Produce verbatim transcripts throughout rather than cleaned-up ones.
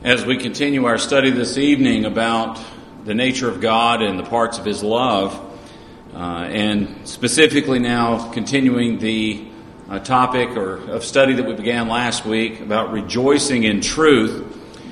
As we continue our study this evening about the nature of God and the parts of His love, uh, and specifically now continuing the uh, topic or of study that we began last week about rejoicing in truth,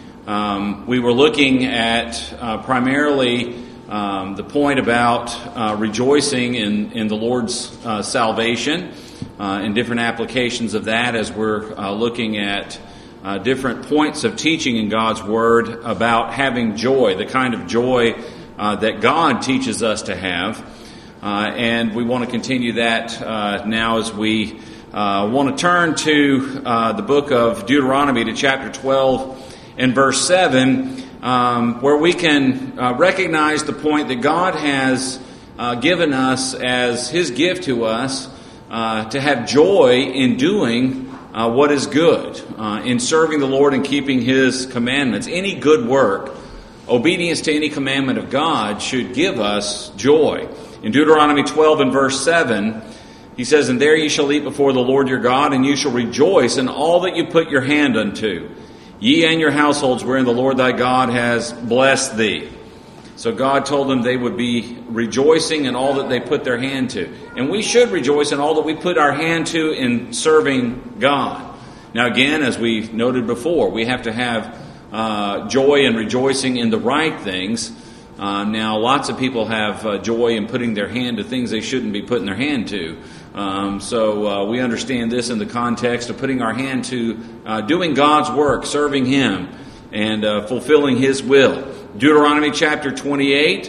um, we were looking at uh, primarily um, the point about uh, rejoicing in, in the Lord's uh, salvation uh, and different applications of that as we're uh, looking at Uh, different points of teaching in God's Word about having joy, the kind of joy uh, that God teaches us to have. Uh, and we want to continue that uh, now as we uh, want to turn to uh, the book of Deuteronomy, to chapter twelve and verse seven, um, where we can uh, recognize the point that God has uh, given us as His gift to us uh, to have joy in doing Uh, what is good, uh, in serving the Lord and keeping His commandments. Any good work, obedience to any commandment of God should give us joy. In Deuteronomy twelve and verse seven, He says, "And there ye shall eat before the Lord your God, and you shall rejoice in all that you put your hand unto, ye and your households wherein the Lord thy God has blessed thee." So God told them they would be rejoicing in all that they put their hand to. And we should rejoice in all that we put our hand to in serving God. Now again, as we noted before, we have to have uh, joy and rejoicing in the right things. Uh, now lots of people have uh, joy in putting their hand to things they shouldn't be putting their hand to. Um, so uh, we understand this in the context of putting our hand to uh, doing God's work, serving Him, and uh, fulfilling His will. Deuteronomy chapter twenty-eight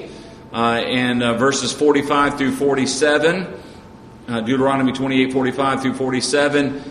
uh, and uh, verses forty-five through forty-seven. Uh, Deuteronomy twenty-eight, forty-five through forty-seven.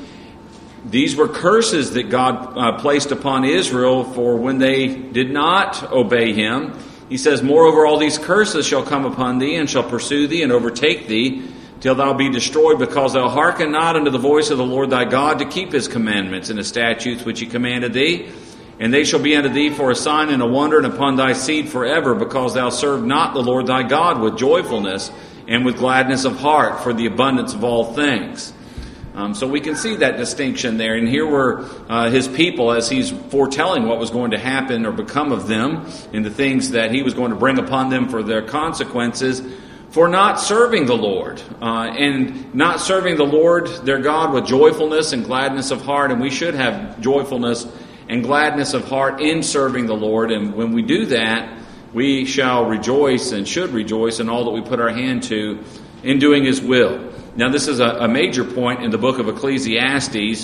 These were curses that God uh, placed upon Israel for when they did not obey Him. He says, "Moreover, all these curses shall come upon thee, and shall pursue thee, and overtake thee, till thou be destroyed, because thou hearken not unto the voice of the Lord thy God, to keep His commandments and His statutes which He commanded thee. And they shall be unto thee for a sign and a wonder, and upon thy seed forever, because thou served not the Lord thy God with joyfulness and with gladness of heart for the abundance of all things." Um, so we can see that distinction there. And here were uh, His people, as He's foretelling what was going to happen or become of them, and the things that He was going to bring upon them for their consequences, for not serving the Lord, uh, and not serving the Lord their God with joyfulness and gladness of heart. And we should have joyfulness and gladness of heart in serving the Lord. And when we do that, we shall rejoice and should rejoice in all that we put our hand to in doing His will. Now, this is a, a major point in the book of Ecclesiastes.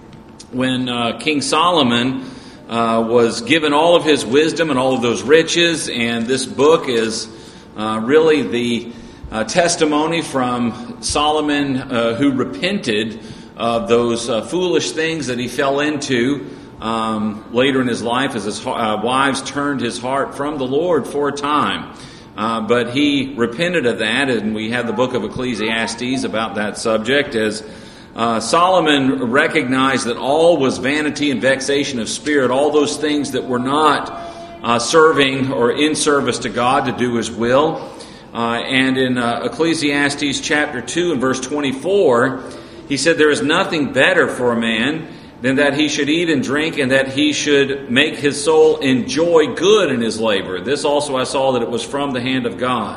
When uh, King Solomon uh, was given all of his wisdom and all of those riches, and this book is uh, really the uh, testimony from Solomon uh, who repented of those uh, foolish things that he fell into Um, later in his life, as his uh, wives turned his heart from the Lord for a time. Uh, but he repented of that, and we have the book of Ecclesiastes about that subject, as uh, Solomon recognized that all was vanity and vexation of spirit, all those things that were not uh, serving or in service to God to do His will. Uh, and in uh, Ecclesiastes chapter two and verse twenty-four, he said, "There is nothing better for a man than that he should eat and drink, and that he should make his soul enjoy good in his labor." This also I saw that it was from the hand of God.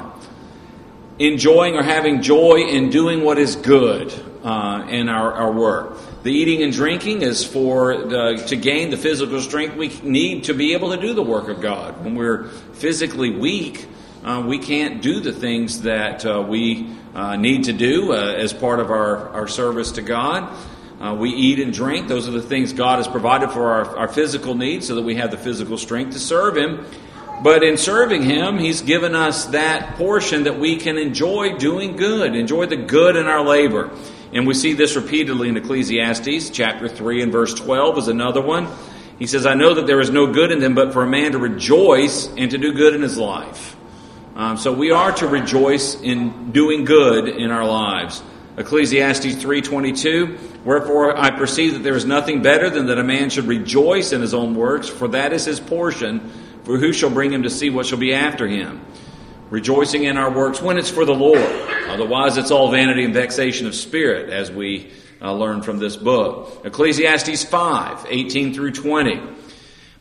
Enjoying or having joy in doing what is good uh, in our, our work. The eating and drinking is for the, to gain the physical strength we need to be able to do the work of God. When we're physically weak, uh, we can't do the things that uh, we uh, need to do uh, as part of our, our service to God. Uh, we eat and drink. Those are the things God has provided for our, our physical needs, so that we have the physical strength to serve Him. But in serving Him, He's given us that portion that we can enjoy doing good, enjoy the good in our labor. And we see this repeatedly in Ecclesiastes. Chapter three and verse twelve is another one. He says, "I know that there is no good in them, but for a man to rejoice and to do good in his life." Um, so we are to rejoice in doing good in our lives. Ecclesiastes three twenty-two, "Wherefore I perceive that there is nothing better than that a man should rejoice in his own works, for that is his portion, for who shall bring him to see what shall be after him?" Rejoicing in our works when it's for the Lord. Otherwise, it's all vanity and vexation of spirit, as we uh, learn from this book. Ecclesiastes five eighteen through twenty.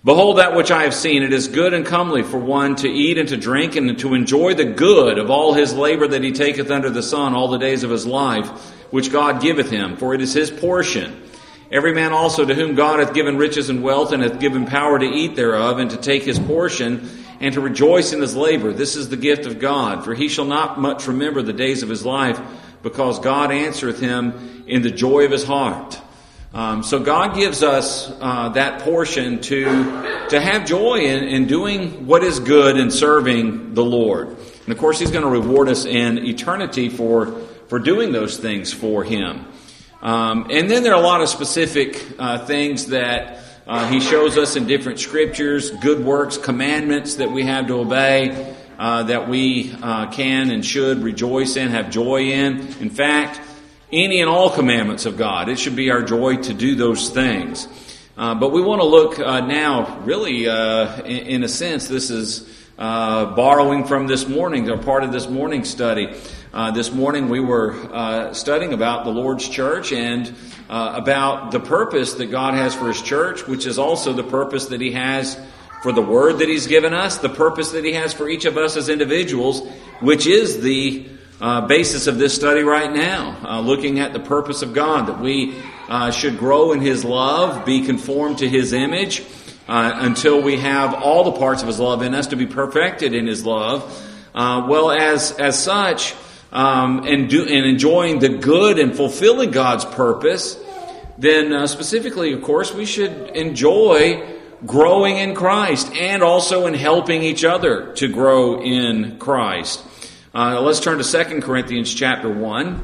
Behold that which I have seen, it is good and comely for one to eat and to drink and to enjoy the good of all his labor that he taketh under the sun all the days of his life, which God giveth him, for it is his portion. Every man also to whom God hath given riches and wealth, and hath given power to eat thereof, and to take his portion, and to rejoice in his labor. This is the gift of God, for he shall not much remember the days of his life, because God answereth him in the joy of his heart. Um, so God gives us uh, that portion to to have joy in, in doing what is good and serving the Lord. And of course, he's going to reward us in eternity for, for doing those things for him. Um, and then there are a lot of specific uh, things that uh, he shows us in different scriptures, good works, commandments that we have to obey, uh, that we uh, can and should rejoice in, have joy in. In fact, any and all commandments of God, it should be our joy to do those things. Uh, but we want to look uh, now, really, uh, in, in a sense, this is uh, borrowing from this morning, or part of this morning's study. Uh, this morning we were uh, studying about the Lord's church and uh, about the purpose that God has for his church, which is also the purpose that he has for the word that he's given us, the purpose that he has for each of us as individuals, which is the uh, basis of this study right now, uh, looking at the purpose of God, that we uh, should grow in his love, be conformed to his image, uh, until we have all the parts of his love in us to be perfected in his love. Uh, well, as as such, Um, and do and enjoying the good and fulfilling God's purpose, then uh, specifically, of course, we should enjoy growing in Christ and also in helping each other to grow in Christ. Uh, let's turn to Second Corinthians chapter one,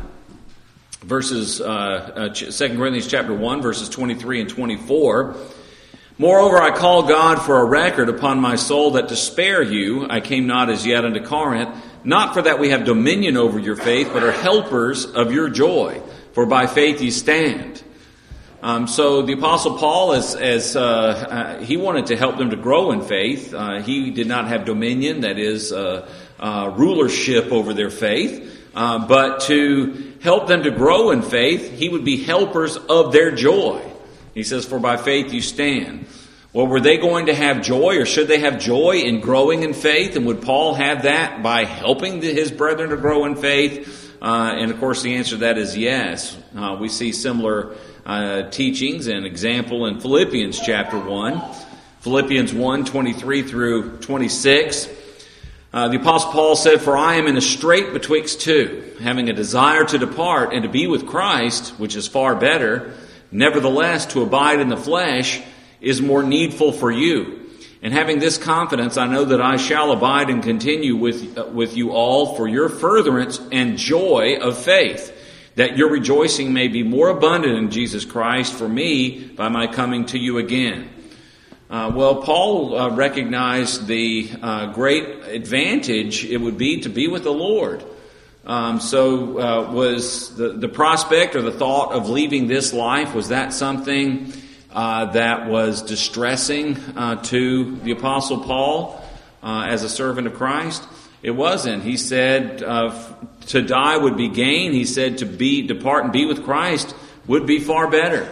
verses uh, uh, Second Corinthians chapter one, verses twenty-three and twenty-four. Moreover, I call God for a record upon my soul that to spare you I came not as yet unto Corinth, not for that we have dominion over your faith, but are helpers of your joy. For by faith ye stand. Um, so the Apostle Paul, as, as uh, uh, he wanted to help them to grow in faith. Uh, he did not have dominion, that is, uh, uh, rulership over their faith. Uh, but to help them to grow in faith, he would be helpers of their joy. He says, for by faith you stand. Well, were they going to have joy, or should they have joy in growing in faith? And would Paul have that by helping his brethren to grow in faith? Uh, and of course the answer to that is yes. Uh, we see similar uh, teachings and example in Philippians chapter one. Philippians one, twenty-three through twenty-six. Uh, the Apostle Paul said, for I am in a strait betwixt two, having a desire to depart and to be with Christ, which is far better. Nevertheless, to abide in the flesh is more needful for you. And having this confidence, I know that I shall abide and continue with, uh, with you all for your furtherance and joy of faith, that your rejoicing may be more abundant in Jesus Christ for me by my coming to you again. Uh, well, Paul uh, recognized the uh, great advantage it would be to be with the Lord. Um, so uh, was the, the prospect or the thought of leaving this life, was that something uh, that was distressing uh, to the Apostle Paul uh, as a servant of Christ? It wasn't. He said uh, to die would be gain. He said to be depart and be with Christ would be far better.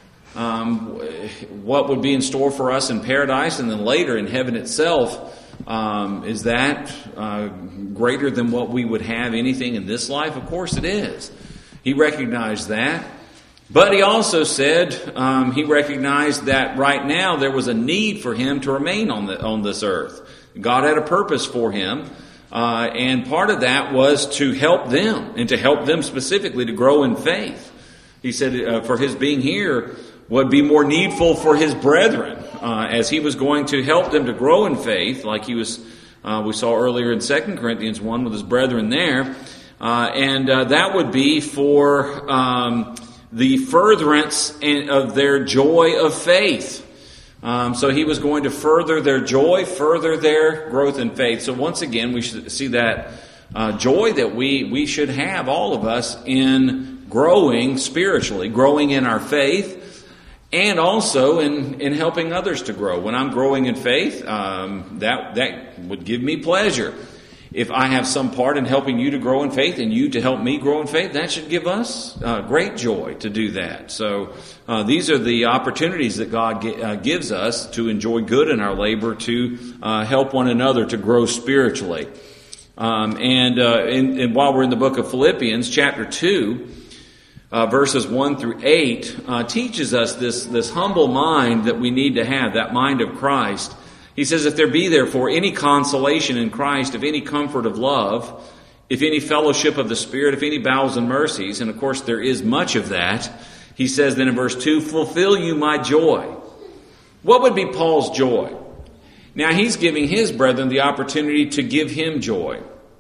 Um, what would be in store for us in paradise and then later in heaven itself, um, is that uh, greater than what we would have anything in this life? Of course it is. He recognized that. But he also said um, he recognized that right now there was a need for him to remain on the on this earth. God had a purpose for him, uh, and part of that was to help them, and to help them specifically to grow in faith. He said uh, for his being here would be more needful for his brethren, uh, as he was going to help them to grow in faith, like he was. Uh, we saw earlier in Second Corinthians one with his brethren there, uh, and uh, that would be for um, the furtherance of their joy of faith. Um, so he was going to further their joy, further their growth in faith. So once again, we should see that uh, joy that we we should have, all of us, in growing spiritually, growing in our faith. And also in, in helping others to grow. When I'm growing in faith, um, that that would give me pleasure. if I have some part in helping you to grow in faith and you to help me grow in faith, that should give us uh, great joy to do that. So uh, these are the opportunities that God ge- uh, gives us to enjoy good in our labor, to uh, help one another to grow spiritually. Um, and, uh, in, and while we're in the book of Philippians, chapter two, uh, verses one through eight, uh, teaches us this, this humble mind that we need to have, that mind of Christ. He says, if there be therefore any consolation in Christ, if any comfort of love, if any fellowship of the Spirit, if any bowels and mercies, and of course there is much of that, he says then in verse two, fulfill you my joy. What would be Paul's joy? Now he's giving his brethren the opportunity to give him joy.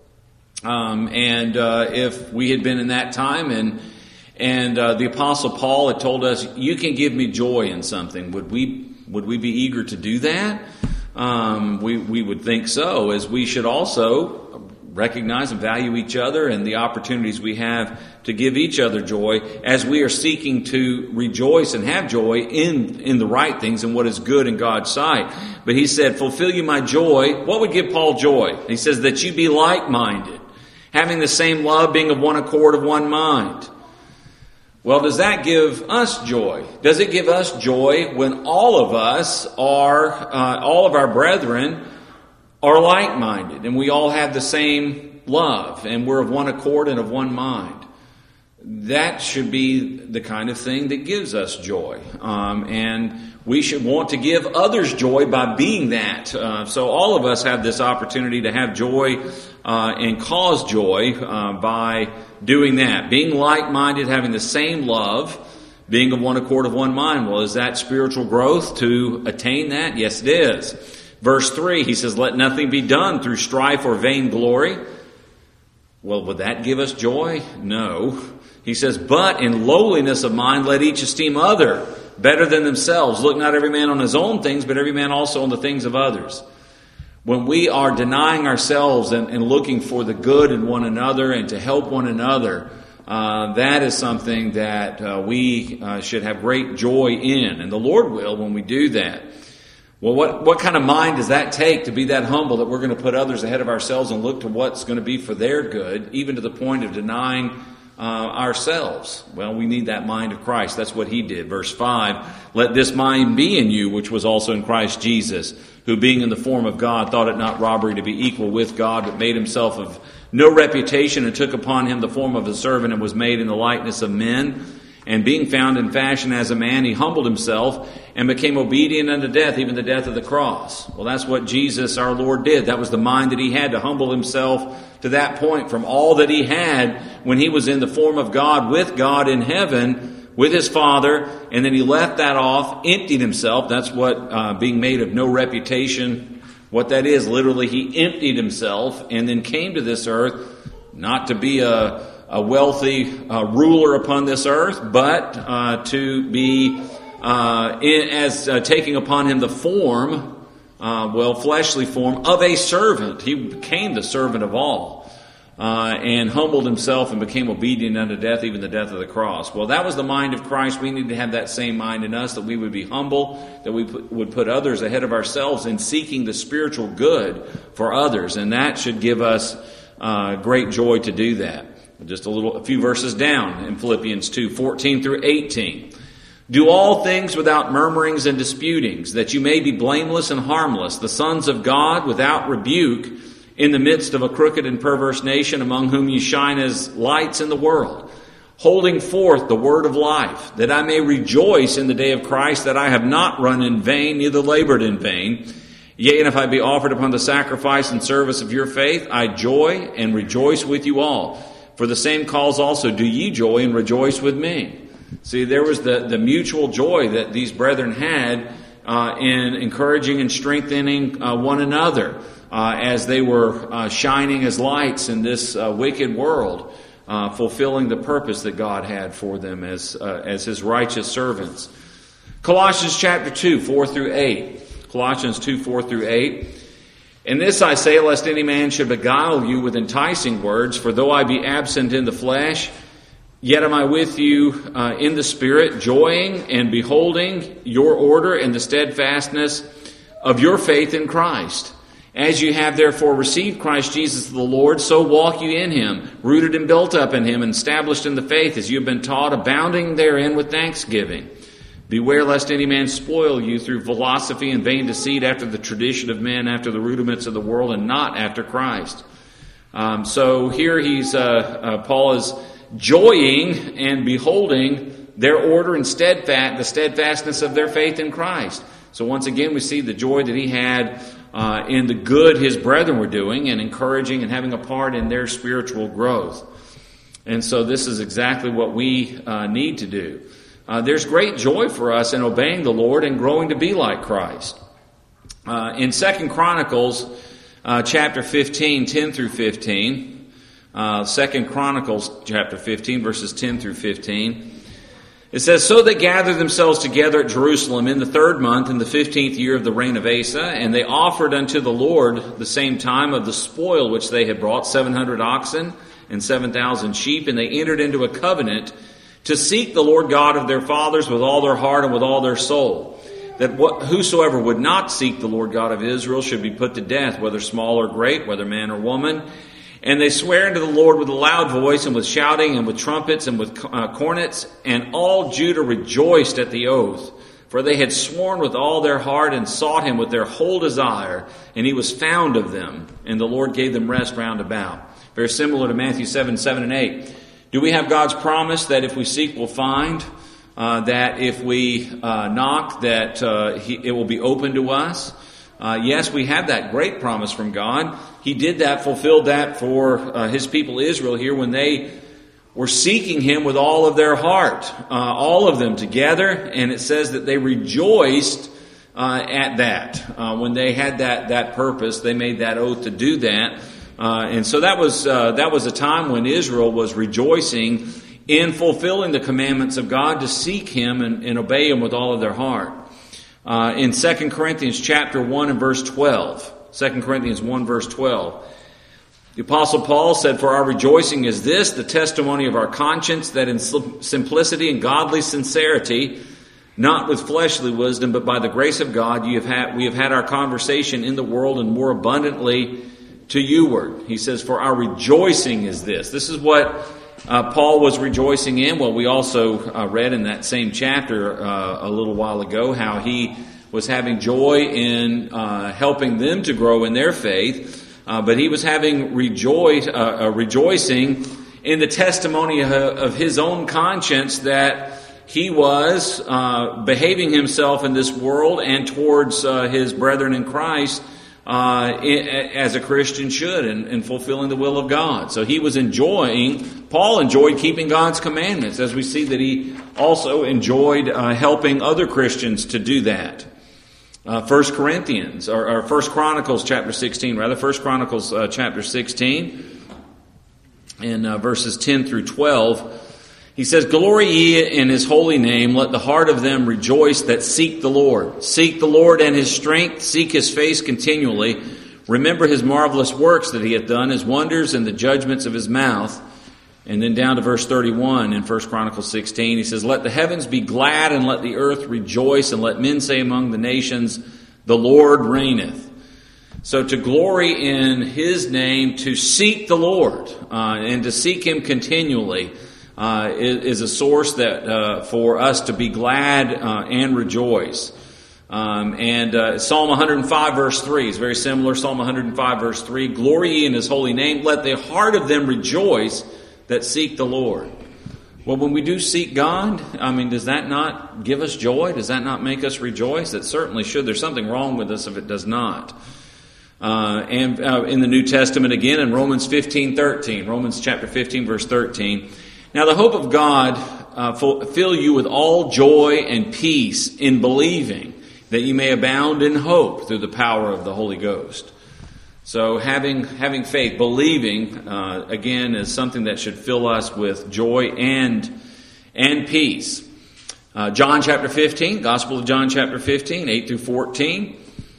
Um, and uh, if we had been in that time and and uh, the Apostle Paul had told us, you can give me joy in something, would we would we be eager to do that? Um, we, we would think so, as we should also recognize and value each other and the opportunities we have to give each other joy as we are seeking to rejoice and have joy in, in the right things and what is good in God's sight. But he said, fulfill you my joy. What would give Paul joy? He says that you be like-minded, having the same love, being of one accord, of one mind. Well, does that give us joy? Does it give us joy when all of us are, uh, all of our brethren are like-minded and we all have the same love and we're of one accord and of one mind? That should be the kind of thing that gives us joy. Um, and we should want to give others joy by being that. Uh, so all of us have this opportunity to have joy uh, and cause joy uh, by doing that. Being like-minded, having the same love, being of one accord, of one mind. Well, is that spiritual growth to attain that? Yes, it is. Verse three, he says, let nothing be done through strife or vainglory. Well, would that give us joy? No. He says, but in lowliness of mind, let each esteem other better than themselves. Look not every man on his own things, but every man also on the things of others. When we are denying ourselves and, and looking for the good in one another and to help one another, uh, that is something that uh, we uh, should have great joy in. And the Lord will when we do that. Well, what, what kind of mind does that take to be that humble that we're going to put others ahead of ourselves and look to what's going to be for their good, even to the point of denying uh, ourselves? Well, we need that mind of Christ. That's what he did. Verse five, let this mind be in you, which was also in Christ Jesus, who being in the form of God, thought it not robbery to be equal with God, but made himself of no reputation, and took upon him the form of a servant, and was made in the likeness of men. And being found in fashion as a man, he humbled himself and became obedient unto death, even the death of the cross. Well, that's what Jesus, our Lord, did. That was the mind that he had, to humble himself to that point from all that he had when he was in the form of God, with God in heaven, with his Father. And then he left that off, emptied himself. That's what uh, being made of no reputation, what that is. Literally, he emptied himself and then came to this earth, not to be a a wealthy uh, ruler upon this earth, but uh, to be uh, in, as uh, taking upon him the form, uh, well, fleshly form of a servant. He became the servant of all, uh, and humbled himself and became obedient unto death, even the death of the cross. Well, that was the mind of Christ. We need to have that same mind in us, that we would be humble, that we put, would put others ahead of ourselves in seeking the spiritual good for others, and that should give us uh, great joy to do that. Just a little, a few verses down in Philippians two, fourteen through eighteen. Do all things without murmurings and disputings, that you may be blameless and harmless, the sons of God without rebuke, in the midst of a crooked and perverse nation, among whom you shine as lights in the world, holding forth the word of life, that I may rejoice in the day of Christ, that I have not run in vain, neither labored in vain. Yea, and if I be offered upon the sacrifice and service of your faith, I joy and rejoice with you all. For the same cause also do ye joy and rejoice with me. See, there was the, the mutual joy that these brethren had uh, in encouraging and strengthening uh, one another uh, as they were uh, shining as lights in this uh, wicked world, uh, fulfilling the purpose that God had for them as uh, as his righteous servants. Colossians chapter two, four through eight. Colossians two, four through eight. And this I say, lest any man should beguile you with enticing words. For though I be absent in the flesh, yet am I with you uh, in the Spirit, joying and beholding your order and the steadfastness of your faith in Christ, As you have therefore received Christ Jesus the Lord, so walk you in him, rooted and built up in him, and established in the faith, as you have been taught, abounding therein with thanksgiving. Beware lest any man spoil you through philosophy and vain deceit, after the tradition of men, after the rudiments of the world, and not after Christ. Um, so here he's uh, uh, Paul is joying and beholding their order and steadfast, the steadfastness of their faith in Christ. So once again, we see the joy that he had uh, in the good his brethren were doing, and encouraging and having a part in their spiritual growth. And so this is exactly what we uh, need to do. Uh, there's great joy for us in obeying the Lord and growing to be like Christ. Uh, in Second Chronicles uh, chapter fifteen, ten through fifteen, uh, Second Chronicles chapter fifteen, verses ten through fifteen, it says, So they gathered themselves together at Jerusalem in the third month, in the fifteenth year of the reign of Asa, and they offered unto the Lord the same time of the spoil which they had brought, seven hundred oxen and seven thousand sheep, and they entered into a covenant to seek the Lord God of their fathers with all their heart and with all their soul, that what, whosoever would not seek the Lord God of Israel should be put to death, whether small or great, whether man or woman. And they swear unto the Lord with a loud voice, and with shouting, and with trumpets, and with uh, cornets. And all Judah rejoiced at the oath, for they had sworn with all their heart, and sought him with their whole desire. And he was found of them, and the Lord gave them rest round about. Very similar to Matthew seven, seven and eight. Do we have God's promise that if we seek, we'll find? Uh, that if we uh, knock, that uh, he, it will be open to us? Uh, yes, we have that great promise from God. He did that, fulfilled that for uh, his people Israel here when they were seeking him with all of their heart, uh, all of them together. And it says that they rejoiced uh, at that. Uh, when they had that, that purpose, they made that oath to do that. Uh, and so that was uh, that was a time when Israel was rejoicing in fulfilling the commandments of God to seek him and, and obey him with all of their heart. Uh, in Second Corinthians chapter one and verse twelve, Second Corinthians one verse twelve, the Apostle Paul said, For our rejoicing is this, the testimony of our conscience, that in simplicity and godly sincerity, not with fleshly wisdom, but by the grace of God, you have had, we have had our conversation in the world, and more abundantly to youward. He says, For our rejoicing is this. This is what uh, Paul was rejoicing in. Well, we also uh, read in that same chapter uh, a little while ago how he was having joy in uh, helping them to grow in their faith, uh, but he was having rejoice, uh, uh, rejoicing in the testimony of, of his own conscience that he was uh, behaving himself in this world and towards uh, his brethren in Christ Uh, as a Christian should, and, and fulfilling the will of God. So he was enjoying, Paul enjoyed keeping God's commandments, as we see that he also enjoyed uh, helping other Christians to do that. Uh, First Corinthians, or, or First Chronicles chapter sixteen, rather, First Chronicles uh, chapter sixteen, in uh, verses ten through twelve, he says, Glory ye in his holy name, let the heart of them rejoice that seek the Lord. Seek the Lord and his strength, seek his face continually. Remember his marvelous works that he hath done, his wonders and the judgments of his mouth. And then down to verse thirty-one in First Chronicles sixteen, he says, Let the heavens be glad and let the earth rejoice, and let men say among the nations, The Lord reigneth. So to glory in his name, to seek the Lord, uh, and to seek him continually, Uh, is, is a source that uh, for us to be glad uh, and rejoice. Um, and uh, Psalm one hundred five verse three is very similar. Psalm one hundred five verse three, Glory ye in his holy name, let the heart of them rejoice that seek the Lord. Well, when we do seek God, I mean, does that not give us joy? Does that not make us rejoice? It certainly should. There's something wrong with us if it does not. Uh, and uh, in the New Testament again, in Romans fifteen thirteen, Romans chapter fifteen verse thirteen, Now the hope of God uh, fill you with all joy and peace in believing, that you may abound in hope through the power of the Holy Ghost. So having having faith, believing, uh, again, is something that should fill us with joy and and peace. Uh, John chapter fifteen, Gospel of John chapter fifteen, eight through fourteen.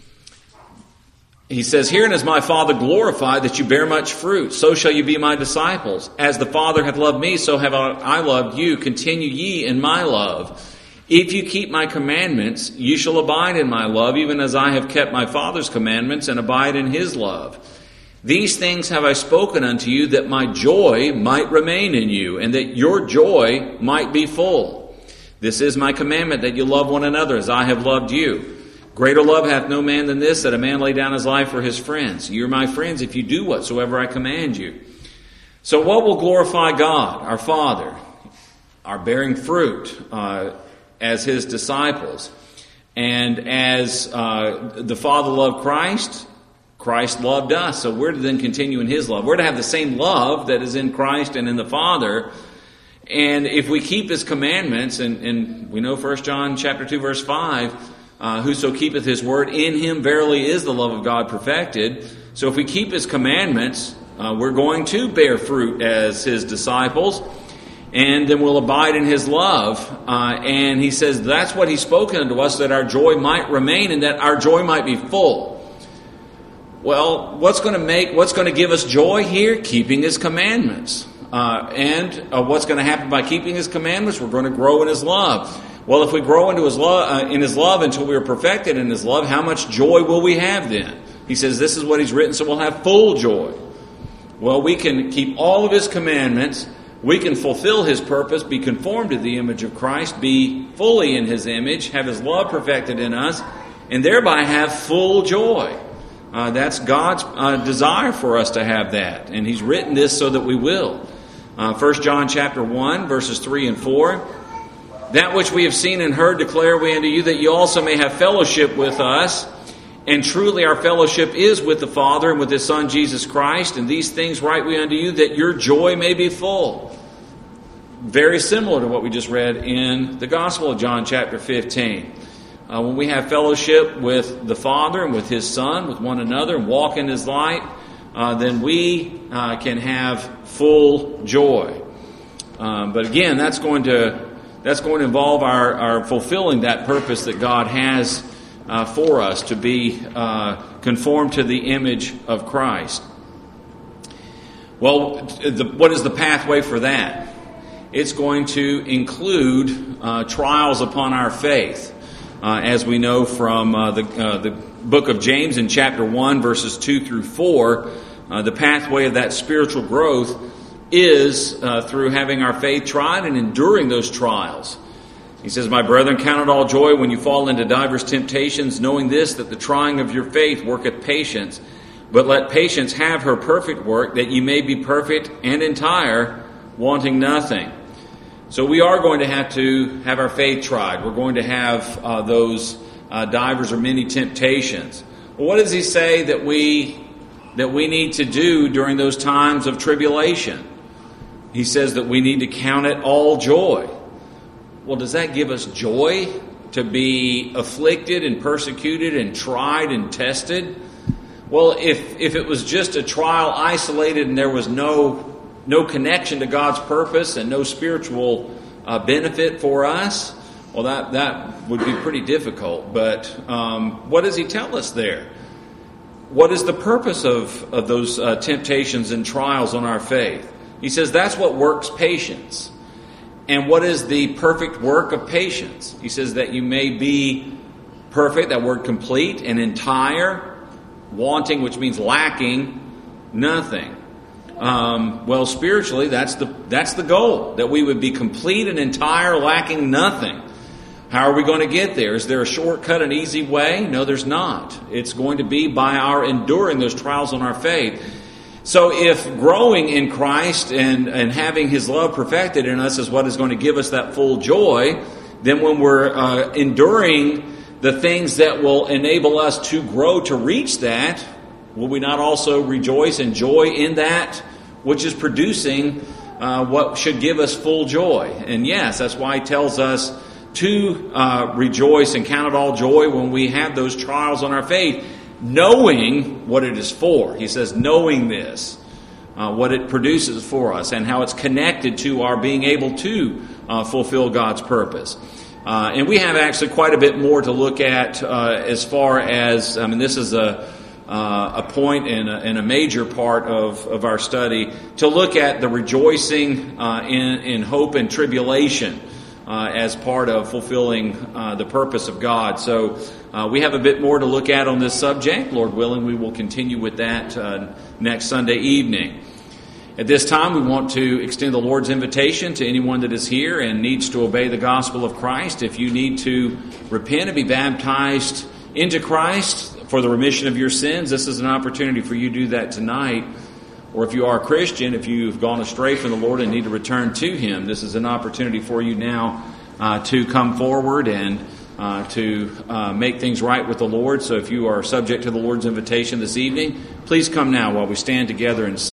He says, Herein is my Father glorified, that you bear much fruit. So shall you be my disciples. As the Father hath loved me, so have I loved you. Continue ye in my love. If you keep my commandments, you shall abide in my love, even as I have kept my Father's commandments and abide in his love. These things have I spoken unto you, that my joy might remain in you, and that your joy might be full. This is my commandment, that you love one another as I have loved you. Greater love hath no man than this, that a man lay down his life for his friends. You're my friends if you do whatsoever I command you. So what will glorify God, our Father? Our bearing fruit uh, as his disciples. And as uh, the Father loved Christ, Christ loved us. So we're to then continue in his love. We're to have the same love that is in Christ and in the Father. And if we keep his commandments, and, and we know First John chapter two, verse five, uh, whoso keepeth his word, in him verily is the love of God perfected. So if we keep his commandments, uh, we're going to bear fruit as his disciples. And then we'll abide in his love. Uh, and he says that's what he's spoken unto us, that our joy might remain and that our joy might be full. Well, what's going to make, what's going to give us joy here? Keeping his commandments. Uh, and uh, what's going to happen by keeping his commandments? We're going to grow in his love. Well, if we grow into his love, uh, in his love until we are perfected in his love, how much joy will we have then? He says this is what he's written, so we'll have full joy. Well, we can keep all of his commandments. We can fulfill his purpose, be conformed to the image of Christ, be fully in his image, have his love perfected in us, and thereby have full joy. Uh, that's God's uh, desire for us to have that. And he's written this so that we will. Uh, First John chapter one, verses three and four. That which we have seen and heard declare we unto you, that you also may have fellowship with us. And truly our fellowship is with the Father and with his Son Jesus Christ. And these things write we unto you, that your joy may be full. Very similar to what we just read in the Gospel of John chapter fifteen. Uh, when we have fellowship with the Father and with his Son, with one another, and walk in his light, uh, then we uh, can have full joy. Um, but again, that's going to that's going to involve our, our fulfilling that purpose that God has uh, for us, to be uh, conformed to the image of Christ. Well, the, what is the pathway for that? It's going to include uh, trials upon our faith. Uh, as we know from uh, the, uh, the book of James in chapter one, verses two through four, uh, the pathway of that spiritual growth is uh, through having our faith tried and enduring those trials. He says, my brethren, count it all joy when you fall into divers temptations, knowing this, that the trying of your faith worketh patience. But let patience have her perfect work, that ye may be perfect and entire, wanting nothing. So we are going to have to have our faith tried. We're going to have uh, those uh, divers or many temptations. Well, what does he say that we that we need to do during those times of tribulation? He says that we need to count it all joy. Well, does that give us joy to be afflicted and persecuted and tried and tested? Well, if if it was just a trial isolated and there was no no connection to God's purpose and no spiritual uh, benefit for us, well, that, that would be pretty difficult. But um, what does he tell us there? What is the purpose of, of those uh, temptations and trials on our faith? He says that's what works patience. And what is the perfect work of patience? He says that you may be perfect, that word complete, and entire, wanting, which means lacking, nothing. Um, well, spiritually, that's the that's the goal, that we would be complete and entire, lacking nothing. How are we going to get there? Is there a shortcut, an easy way? No, there's not. It's going to be by our enduring those trials on our faith. So if growing in Christ and, and having his love perfected in us is what is going to give us that full joy, then when we're uh, enduring the things that will enable us to grow to reach that, will we not also rejoice and joy in that which is producing uh, what should give us full joy? And yes, that's why he tells us to uh, rejoice and count it all joy when we have those trials on our faith, knowing what it is for. He says, knowing this, uh, what it produces for us and how it's connected to our being able to uh, fulfill God's purpose. Uh, and we have actually quite a bit more to look at uh, as far as, I mean, this is a Uh, a point and a, and a major part of, of our study, to look at the rejoicing uh, in, in hope and tribulation. uh, as part of fulfilling uh, the purpose of God. So uh, we have a bit more to look at on this subject. Lord willing, we will continue with that uh, next Sunday evening. At this time, we want to extend the Lord's invitation to anyone that is here and needs to obey the gospel of Christ. If you need to repent and be baptized into Christ for the remission of your sins, this is an opportunity for you to do that tonight. Or if you are a Christian, if you've gone astray from the Lord and need to return to Him, this is an opportunity for you now uh, to come forward and uh, to uh, make things right with the Lord. So if you are subject to the Lord's invitation this evening, please come now while we stand together and